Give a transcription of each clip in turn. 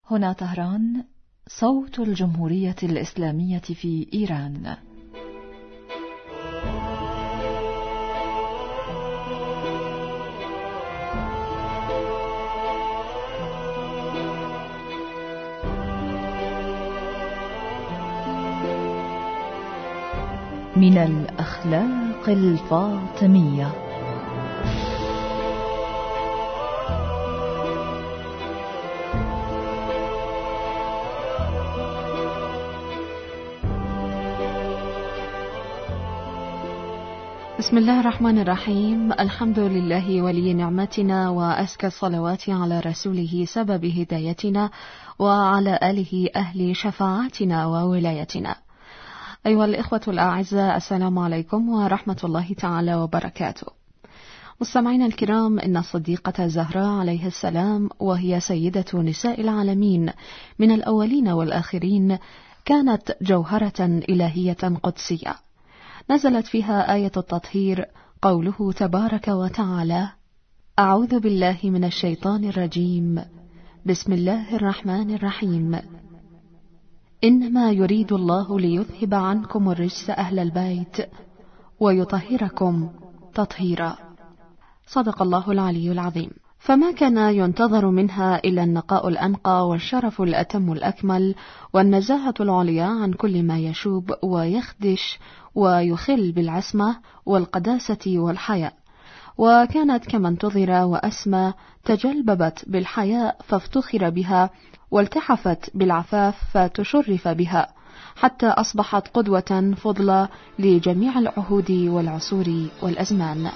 هنا طهران، صوت الجمهورية الإسلامية في إيران. من الأخلاق الفاطمية. بسم الله الرحمن الرحيم. الحمد لله ولي نعمتنا، وأزكى الصلوات على رسوله سبب هدايتنا، وعلى آله أهل شفاعتنا وولايتنا. أيها الإخوة الأعزاء، السلام عليكم ورحمة الله تعالى وبركاته. مستمعينا الكرام، إن الصديقة زهراء عليه السلام، وهي سيدة نساء العالمين من الأولين والآخرين، كانت جوهرة إلهية قدسية نزلت فيها آية التطهير، قوله تبارك وتعالى: أعوذ بالله من الشيطان الرجيم، بسم الله الرحمن الرحيم، إنما يريد الله ليذهب عنكم الرجس أهل البيت ويطهركم تطهيرا. صدق الله العلي العظيم. فما كان ينتظر منها إلا النقاء الأنقى والشرف الأتم الأكمل والنزاهة العليا عن كل ما يشوب ويخدش ويخل بالعصمة والقداسة والحياء، وكانت كما انتظر وأسمى، تجلببت بالحياء فافتخر بها، والتحفت بالعفاف فتشرف بها، حتى أصبحت قدوة فضلى لجميع العهود والعصور والأزمان.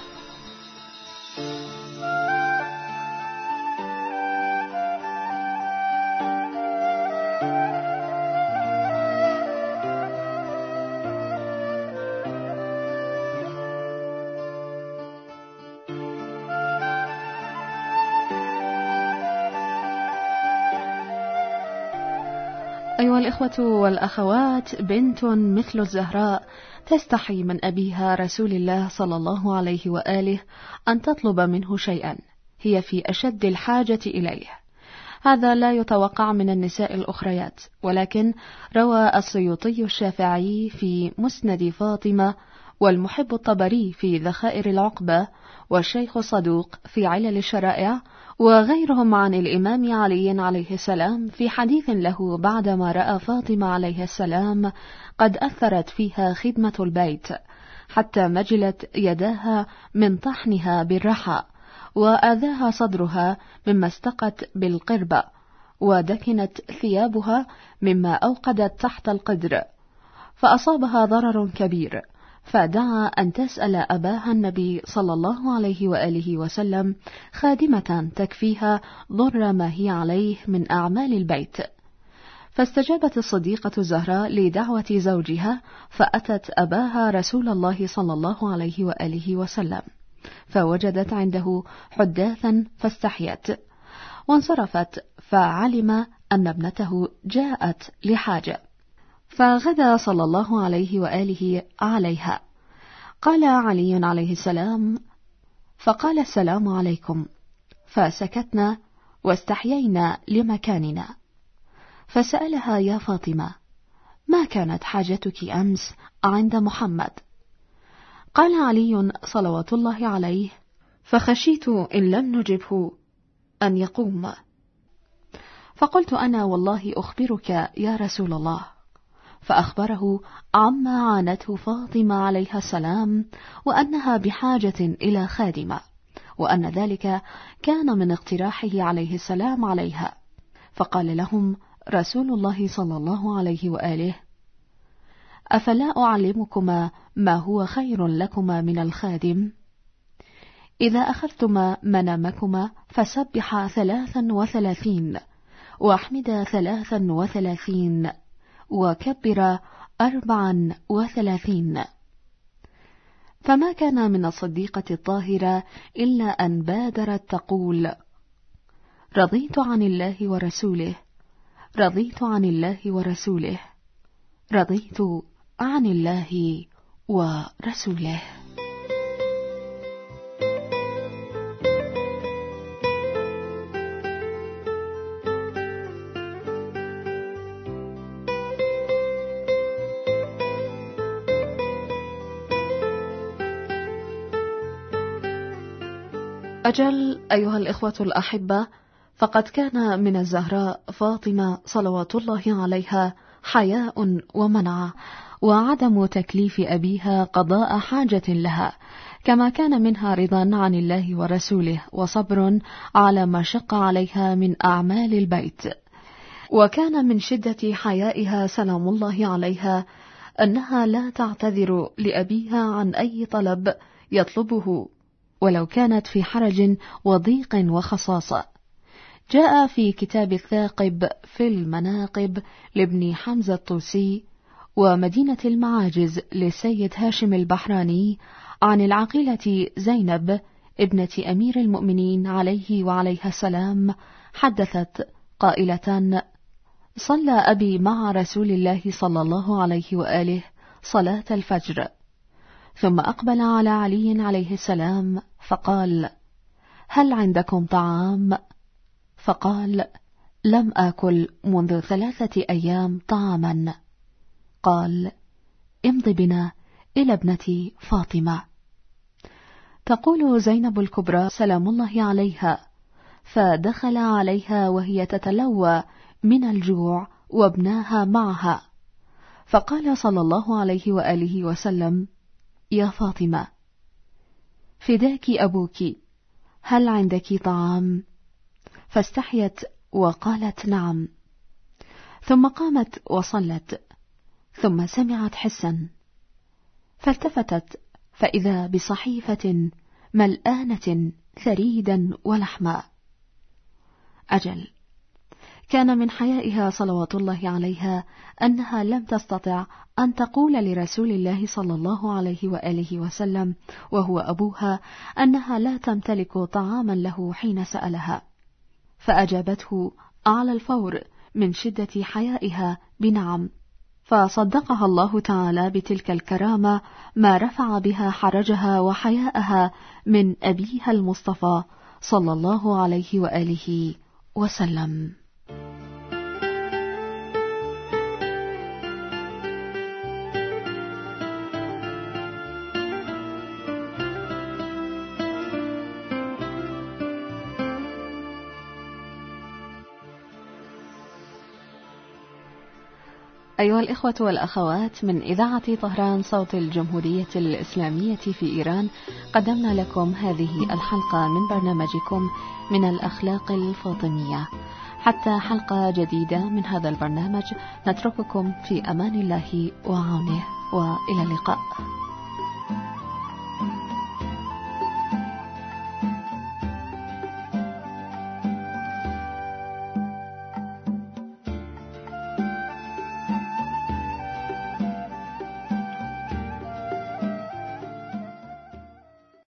أيها الإخوة والأخوات، بنت مثل الزهراء تستحي من أبيها رسول الله صلى الله عليه وآله أن تطلب منه شيئا هي في أشد الحاجة إليه. هذا لا يتوقع من النساء الأخريات، ولكن روى السيوطي الشافعي في مسند فاطمة، والمحب الطبري في ذخائر العقبة، والشيخ صدوق في علل الشرائع، وغيرهم عن الإمام علي عليه السلام في حديث له بعدما رأى فاطمة عليه السلام قد أثرت فيها خدمة البيت، حتى مجلت يداها من طحنها بالرحى، وآذاها صدرها مما استقت بالقربة، ودكنت ثيابها مما أوقدت تحت القدر، فأصابها ضرر كبير، فدعا أن تسأل أباها النبي صلى الله عليه وآله وسلم خادمة تكفيها ضر ما هي عليه من أعمال البيت. فاستجابت الصديقة زهراء لدعوة زوجها، فأتت أباها رسول الله صلى الله عليه وآله وسلم، فوجدت عنده حداثا فاستحيت، وانصرفت، فعلم أن ابنته جاءت لحاجة، فغدا صلى الله عليه وآله عليها. قال علي عليه السلام: فقال السلام عليكم، فسكتنا واستحيينا لمكاننا. فسألها: يا فاطمة، ما كانت حاجتك أمس عند محمد؟ قال علي صلوات الله عليه: فخشيت إن لم نجبه أن يقوم. فقلت أنا والله أخبرك يا رسول الله. فأخبره عما عانته فاطمة عليها السلام، وأنها بحاجة إلى خادمة، وأن ذلك كان من اقتراحه عليه السلام عليها. فقال لهم رسول الله صلى الله عليه وآله: أفلا أعلمكما ما هو خير لكما من الخادم؟ إذا أخذتما منامكما فسبحا 33، واحمدا 33، وكبر 34. فما كان من الصديقة الطاهرة إلا أن بادرت تقول: رضيت عن الله ورسوله، رضيت عن الله ورسوله، رضيت عن الله ورسوله. أجل أيها الإخوة الأحبة، فقد كان من الزهراء فاطمة صلوات الله عليها حياء ومنعة، وعدم تكليف أبيها قضاء حاجة لها، كما كان منها رضا عن الله ورسوله وصبر على ما شق عليها من أعمال البيت. وكان من شدة حيائها سلام الله عليها أنها لا تعتذر لأبيها عن أي طلب يطلبه ولو كانت في حرج وضيق وخصاصة. جاء في كتاب الثاقب في المناقب لابن حمزة الطوسي ومدينة المعاجز للسيد هاشم البحراني عن العقيلة زينب ابنة أمير المؤمنين عليه وعليها السلام حدثت قائلة: صلى أبي مع رسول الله صلى الله عليه وآله صلاة الفجر، ثم أقبل على علي عليه السلام فقال: هل عندكم طعام؟ فقال: لم آكل منذ 3 أيام طعاما. قال: امض بنا إلى ابنتي فاطمة. تقول زينب الكبرى سلام الله عليها: فدخل عليها وهي تتلوى من الجوع وابناها معها، فقال صلى الله عليه وآله وسلم: يا فاطمة، فداك أبوك، هل عندك طعام؟ فاستحيت وقالت: نعم. ثم قامت وصلت، ثم سمعت حسا، فالتفتت فإذا بصحيفة ملآنة ثريدا ولحما. أجل، كان من حيائها صلوات الله عليها أنها لم تستطع أن تقول لرسول الله صلى الله عليه وآله وسلم وهو أبوها أنها لا تمتلك طعاما له حين سألها، فأجابته على الفور من شدة حيائها بنعم، فصدقها الله تعالى بتلك الكرامة ما رفع بها حرجها وحياءها من أبيها المصطفى صلى الله عليه وآله وسلم. أيها الإخوة والأخوات، من إذاعة طهران صوت الجمهورية الإسلامية في إيران قدمنا لكم هذه الحلقة من برنامجكم من الأخلاق الفاطمية. حتى حلقة جديدة من هذا البرنامج نترككم في أمان الله وعونه، وإلى اللقاء.